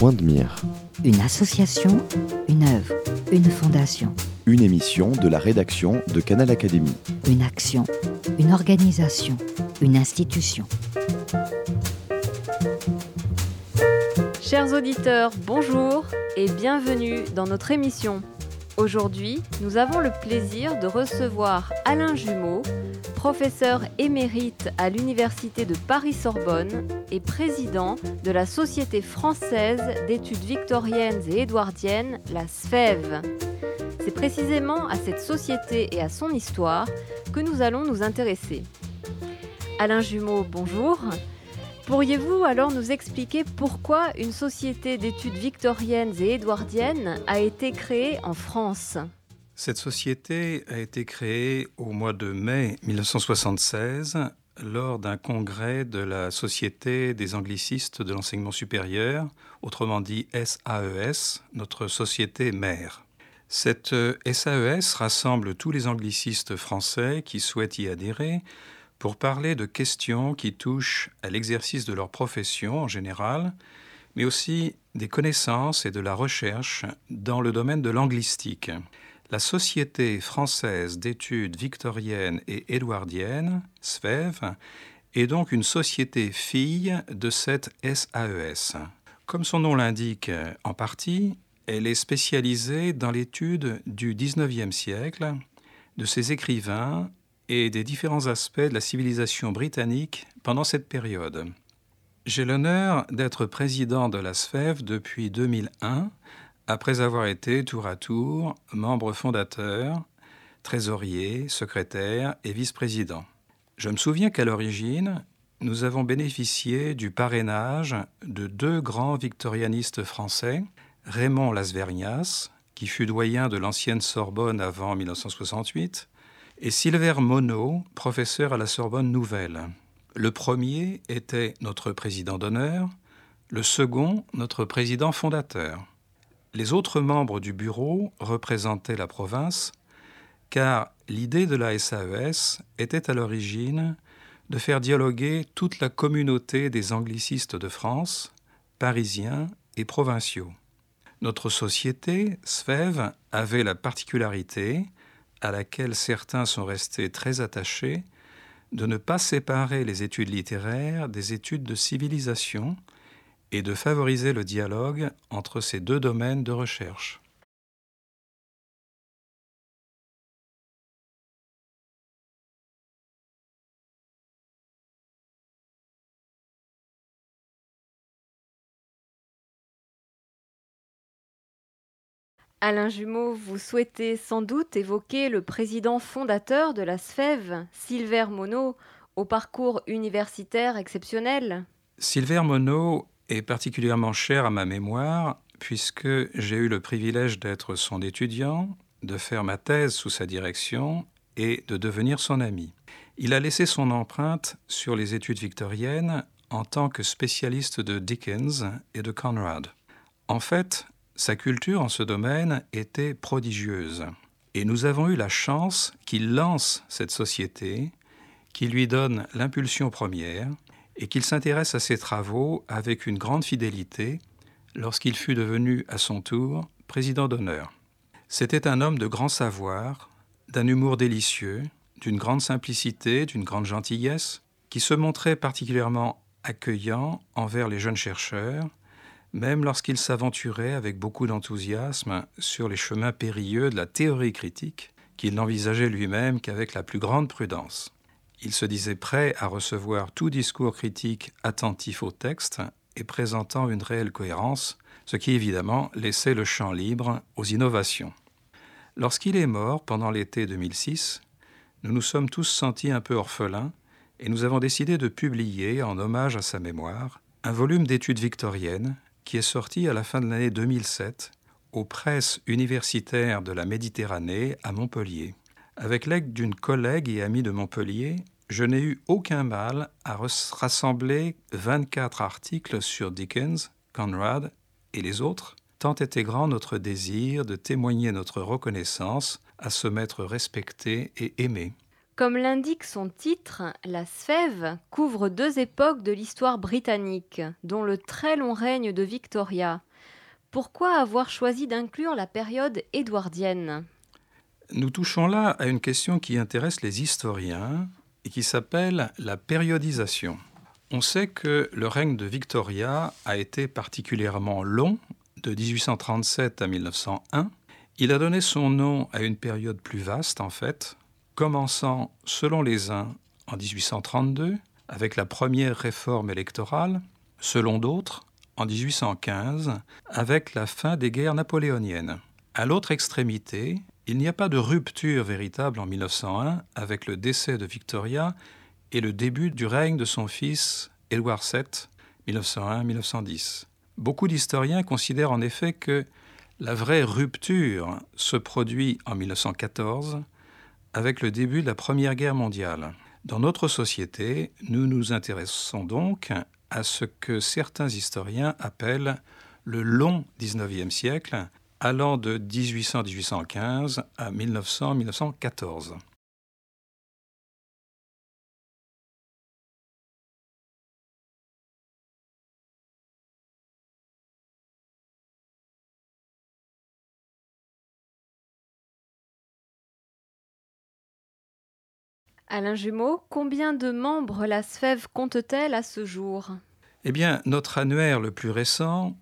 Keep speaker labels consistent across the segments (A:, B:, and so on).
A: Point de mire.
B: Une association, une œuvre, une fondation.
A: Une émission de la rédaction de Canal Académie.
B: Une action, une organisation, une institution.
C: Chers auditeurs, bonjour et bienvenue dans notre émission. Aujourd'hui, nous avons le plaisir de recevoir Alain Jumeau, professeur émérite à l'Université de Paris-Sorbonne et président de la Société française d'études victoriennes et édouardiennes, la SFEV. C'est précisément à cette société et à son histoire que nous allons nous intéresser. Alain Jumeau, bonjour. Pourriez-vous alors nous expliquer pourquoi une société d'études victoriennes et édouardiennes a été créée en France ?
D: Cette société a été créée au mois de mai 1976 lors d'un congrès de la Société des anglicistes de l'enseignement supérieur, autrement dit SAES, notre société mère. Cette SAES rassemble tous les anglicistes français qui souhaitent y adhérer pour parler de questions qui touchent à l'exercice de leur profession en général, mais aussi des connaissances et de la recherche dans le domaine de l'anglistique. La Société française d'études victoriennes et édouardiennes, SFEV, est donc une société fille de cette SAES. Comme son nom l'indique en partie, elle est spécialisée dans l'étude du XIXe siècle, de ses écrivains et des différents aspects de la civilisation britannique pendant cette période. J'ai l'honneur d'être président de la SFEV depuis 2001, après avoir été tour à tour membre fondateur, trésorier, secrétaire et vice-président. Je me souviens qu'à l'origine, nous avons bénéficié du parrainage de deux grands victorianistes français, Raymond Lasvergnas, qui fut doyen de l'ancienne Sorbonne avant 1968, et Silver Monod, professeur à la Sorbonne Nouvelle. Le premier était notre président d'honneur, le second notre président fondateur. Les autres membres du bureau représentaient la province, car l'idée de la SAES était à l'origine de faire dialoguer toute la communauté des anglicistes de France, parisiens et provinciaux. Notre société, SFEV, avait la particularité, à laquelle certains sont restés très attachés, de ne pas séparer les études littéraires des études de civilisation et de favoriser le dialogue entre ces deux domaines de recherche.
C: Alain Jumeau, vous souhaitez sans doute évoquer le président fondateur de la SFEV, Silver Monod, au parcours universitaire exceptionnel.
D: Silver Monod est particulièrement cher à ma mémoire puisque j'ai eu le privilège d'être son étudiant, de faire ma thèse sous sa direction et de devenir son ami. Il a laissé son empreinte sur les études victoriennes en tant que spécialiste de Dickens et de Conrad. En fait, sa culture en ce domaine était prodigieuse. Et nous avons eu la chance qu'il lance cette société, qu'il lui donne l'impulsion première et qu'il s'intéresse à ses travaux avec une grande fidélité lorsqu'il fut devenu à son tour président d'honneur. C'était un homme de grand savoir, d'un humour délicieux, d'une grande simplicité, d'une grande gentillesse, qui se montrait particulièrement accueillant envers les jeunes chercheurs, même lorsqu'il s'aventurait avec beaucoup d'enthousiasme sur les chemins périlleux de la théorie critique, qu'il n'envisageait lui-même qu'avec la plus grande prudence. Il se disait prêt à recevoir tout discours critique attentif au texte et présentant une réelle cohérence, ce qui évidemment laissait le champ libre aux innovations. Lorsqu'il est mort pendant l'été 2006, nous nous sommes tous sentis un peu orphelins et nous avons décidé de publier, en hommage à sa mémoire, un volume d'études victoriennes qui est sorti à la fin de l'année 2007 aux presses universitaires de la Méditerranée à Montpellier. Avec l'aide d'une collègue et amie de Montpellier, je n'ai eu aucun mal à rassembler 24 articles sur Dickens, Conrad et les autres, tant était grand notre désir de témoigner notre reconnaissance à ce maître respecté et aimé.
C: Comme l'indique son titre, la SFEV couvre deux époques de l'histoire britannique, dont le très long règne de Victoria. Pourquoi avoir choisi d'inclure la période édouardienne ?
D: Nous touchons là à une question qui intéresse les historiens et qui s'appelle la périodisation. On sait que le règne de Victoria a été particulièrement long, de 1837 à 1901. Il a donné son nom à une période plus vaste, en fait, commençant, selon les uns, en 1832, avec la première réforme électorale, selon d'autres, en 1815, avec la fin des guerres napoléoniennes. À l'autre extrémité, il n'y a pas de rupture véritable en 1901 avec le décès de Victoria et le début du règne de son fils Édouard VII, 1901-1910. Beaucoup d'historiens considèrent en effet que la vraie rupture se produit en 1914 avec le début de la Première Guerre mondiale. Dans notre société, nous nous intéressons donc à ce que certains historiens appellent le long XIXe siècle, allant de 1800-1815 à 1900-1914.
C: Alain Jumeau, combien de membres la SFEV compte-t-elle à ce jour ?
D: Eh bien, notre annuaire le plus récent,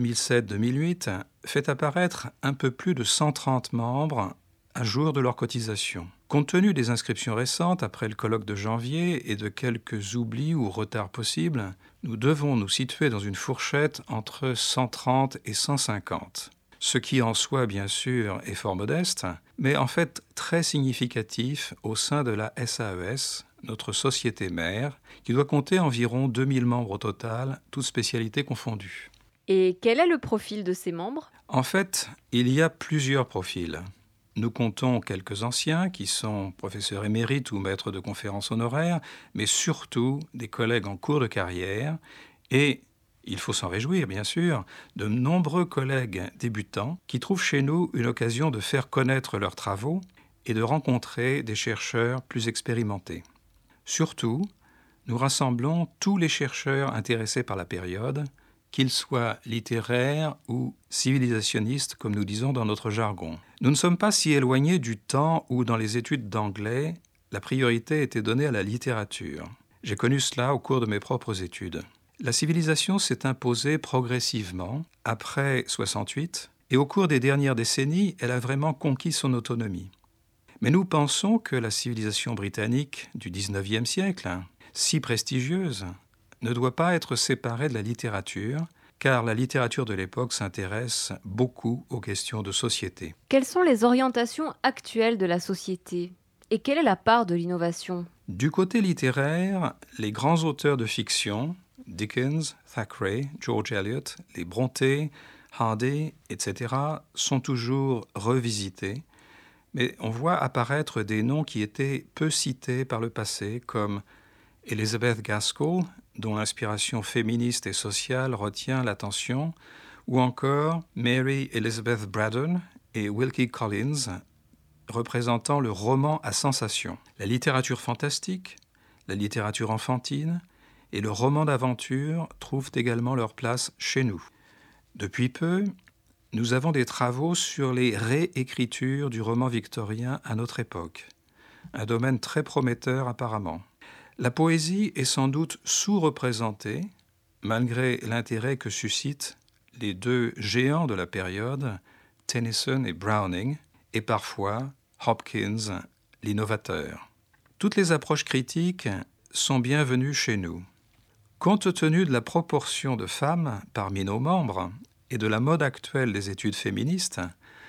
D: 2007-2008, fait apparaître un peu plus de 130 membres à jour de leur cotisation. Compte tenu des inscriptions récentes après le colloque de janvier et de quelques oublis ou retards possibles, nous devons nous situer dans une fourchette entre 130 et 150. Ce qui en soi, bien sûr, est fort modeste, mais en fait très significatif au sein de la SAES, notre société mère, qui doit compter environ 2000 membres au total, toutes spécialités confondues.
C: Et quel est le profil de ces membres ?
D: En fait, il y a plusieurs profils. Nous comptons quelques anciens qui sont professeurs émérites ou maîtres de conférences honoraires, mais surtout des collègues en cours de carrière et, il faut s'en réjouir bien sûr, de nombreux collègues débutants qui trouvent chez nous une occasion de faire connaître leurs travaux et de rencontrer des chercheurs plus expérimentés. Surtout, nous rassemblons tous les chercheurs intéressés par la période, qu'ils soient littéraires ou civilisationnistes, comme nous disons dans notre jargon. Nous ne sommes pas si éloignés du temps où, dans les études d'anglais, la priorité était donnée à la littérature. J'ai connu cela au cours de mes propres études. La civilisation s'est imposée progressivement, après 68, et au cours des dernières décennies, elle a vraiment conquis son autonomie. Mais nous pensons que la civilisation britannique du XIXe siècle, si prestigieuse, ne doit pas être séparée de la littérature, car la littérature de l'époque s'intéresse beaucoup aux questions de société.
C: Quelles sont les orientations actuelles de la société ? Et quelle est la part de l'innovation ?
D: Du côté littéraire, les grands auteurs de fiction, Dickens, Thackeray, George Eliot, les Brontë, Hardy, etc., sont toujours revisités, mais on voit apparaître des noms qui étaient peu cités par le passé, comme Elizabeth Gaskell, dont l'inspiration féministe et sociale retient l'attention, ou encore Mary Elizabeth Braddon et Wilkie Collins, représentant le roman à sensation. La littérature fantastique, la littérature enfantine et le roman d'aventure trouvent également leur place chez nous. Depuis peu, nous avons des travaux sur les réécritures du roman victorien à notre époque, un domaine très prometteur apparemment. La poésie est sans doute sous-représentée, malgré l'intérêt que suscitent les deux géants de la période, Tennyson et Browning, et parfois Hopkins, l'innovateur. Toutes les approches critiques sont bienvenues chez nous. Compte tenu de la proportion de femmes parmi nos membres et de la mode actuelle des études féministes,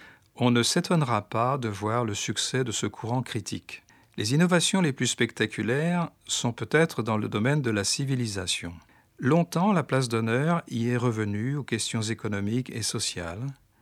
D: on ne s'étonnera pas de voir le succès de ce courant critique. Les innovations les plus spectaculaires sont peut-être dans le domaine de la civilisation. Longtemps, la place d'honneur y est revenue aux questions économiques et sociales,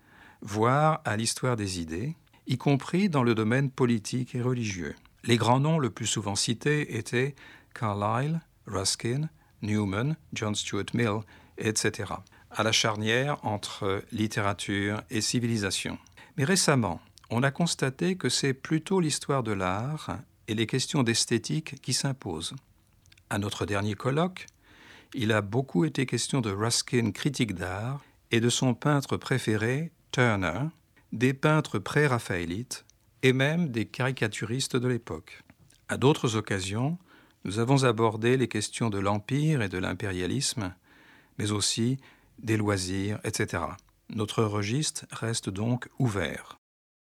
D: voire à l'histoire des idées, y compris dans le domaine politique et religieux. Les grands noms le plus souvent cités étaient Carlyle, Ruskin, Newman, John Stuart Mill, etc., à la charnière entre littérature et civilisation. Mais récemment, on a constaté que c'est plutôt l'histoire de l'art et les questions d'esthétique qui s'imposent. À notre dernier colloque, il a beaucoup été question de Ruskin critique d'art et de son peintre préféré, Turner, des peintres pré-raphaélites et même des caricaturistes de l'époque. À d'autres occasions, nous avons abordé les questions de l'Empire et de l'impérialisme, mais aussi des loisirs, etc. Notre registre reste donc ouvert.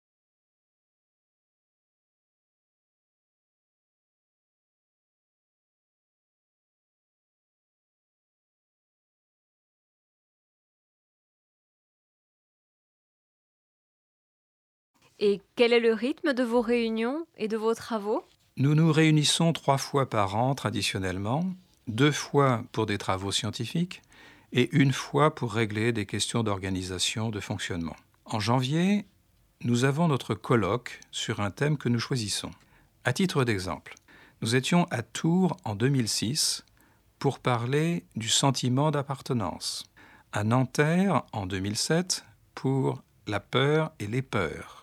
C: Et quel est le rythme de vos réunions et de vos travaux ?
D: Nous nous réunissons 3 fois par an traditionnellement, 2 fois pour des travaux scientifiques et 1 fois pour régler des questions d'organisation, de fonctionnement. En janvier, nous avons notre colloque sur un thème que nous choisissons. À titre d'exemple, nous étions à Tours en 2006 pour parler du sentiment d'appartenance, à Nanterre en 2007 pour la peur et les peurs,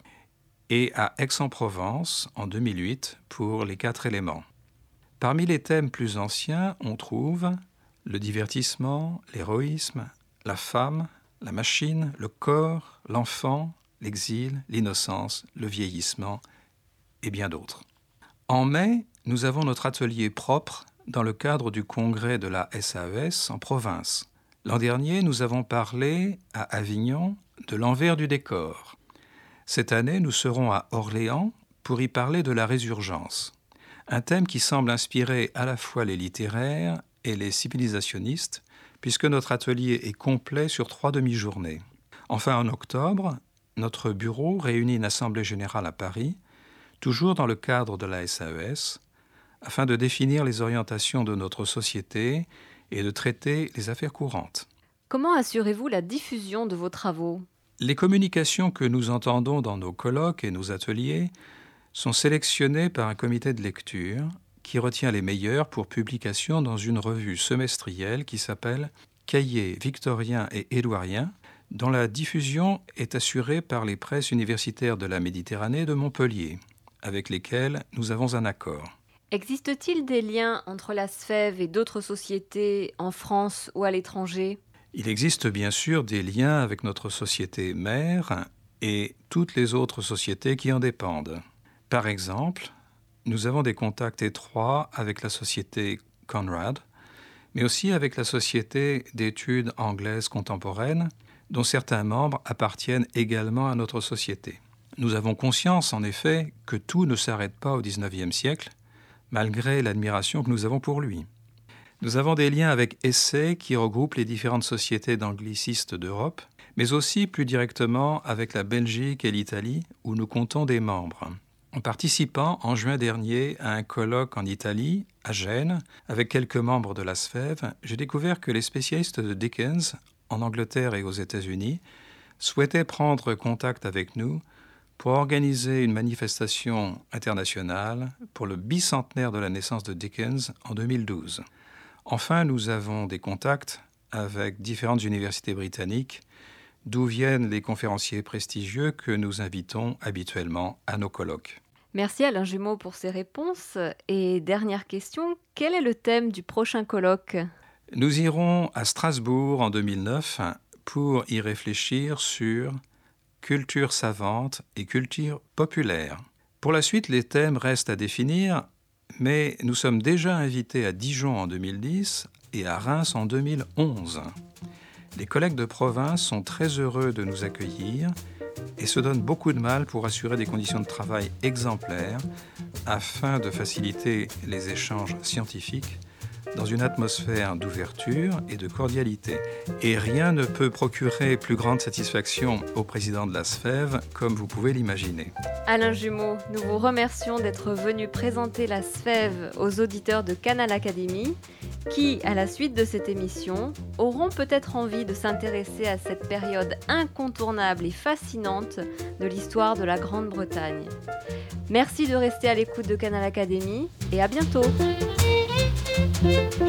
D: et à Aix-en-Provence en 2008 pour les 4 éléments. Parmi les thèmes plus anciens, on trouve le divertissement, l'héroïsme, la femme, la machine, le corps, l'enfant, l'exil, l'innocence, le vieillissement et bien d'autres. En mai, nous avons notre atelier propre dans le cadre du congrès de la SAES en province. L'an dernier, nous avons parlé à Avignon de l'envers du décor. Cette année, nous serons à Orléans pour y parler de la résurgence, un thème qui semble inspirer à la fois les littéraires et les civilisationnistes, puisque notre atelier est complet sur 3 demi-journées. Enfin, en octobre, notre bureau réunit une assemblée générale à Paris, toujours dans le cadre de la SAES, afin de définir les orientations de notre société et de traiter les affaires courantes.
C: Comment assurez-vous la diffusion de vos travaux ?
D: Les communications que nous entendons dans nos colloques et nos ateliers sont sélectionnées par un comité de lecture qui retient les meilleurs pour publication dans une revue semestrielle qui s'appelle « Cahiers victoriens et édouariens », dont la diffusion est assurée par les presses universitaires de la Méditerranée de Montpellier, avec lesquelles nous avons un accord.
C: Existe-t-il des liens entre la SFEV et d'autres sociétés en France ou à l'étranger ?
D: Il existe bien sûr des liens avec notre société mère et toutes les autres sociétés qui en dépendent. Par exemple, nous avons des contacts étroits avec la société Conrad, mais aussi avec la Société d'études anglaises contemporaines, dont certains membres appartiennent également à notre société. Nous avons conscience, en effet, que tout ne s'arrête pas au XIXe siècle, malgré l'admiration que nous avons pour lui. Nous avons des liens avec Essai qui regroupe les différentes sociétés d'anglicistes d'Europe, mais aussi plus directement avec la Belgique et l'Italie, où nous comptons des membres. En participant en juin dernier à un colloque en Italie, à Gênes, avec quelques membres de la SFEV, j'ai découvert que les spécialistes de Dickens, en Angleterre et aux États-Unis, souhaitaient prendre contact avec nous pour organiser une manifestation internationale pour le bicentenaire de la naissance de Dickens en 2012. Enfin, nous avons des contacts avec différentes universités britanniques, d'où viennent les conférenciers prestigieux que nous invitons habituellement à nos colloques.
C: Merci Alain Jumeau pour ces réponses. Et dernière question, quel est le thème du prochain colloque ?
D: Nous irons à Strasbourg en 2009 pour y réfléchir sur culture savante et culture populaire. Pour la suite, les thèmes restent à définir, mais nous sommes déjà invités à Dijon en 2010 et à Reims en 2011. Les collègues de province sont très heureux de nous accueillir et se donnent beaucoup de mal pour assurer des conditions de travail exemplaires afin de faciliter les échanges scientifiques dans une atmosphère d'ouverture et de cordialité. Et rien ne peut procurer plus grande satisfaction au président de la SFEV, comme vous pouvez l'imaginer.
C: Alain Jumeau, nous vous remercions d'être venu présenter la SFEV aux auditeurs de Canal Académie, qui, à la suite de cette émission, auront peut-être envie de s'intéresser à cette période incontournable et fascinante de l'histoire de la Grande-Bretagne. Merci de rester à l'écoute de Canal Académie et à bientôt.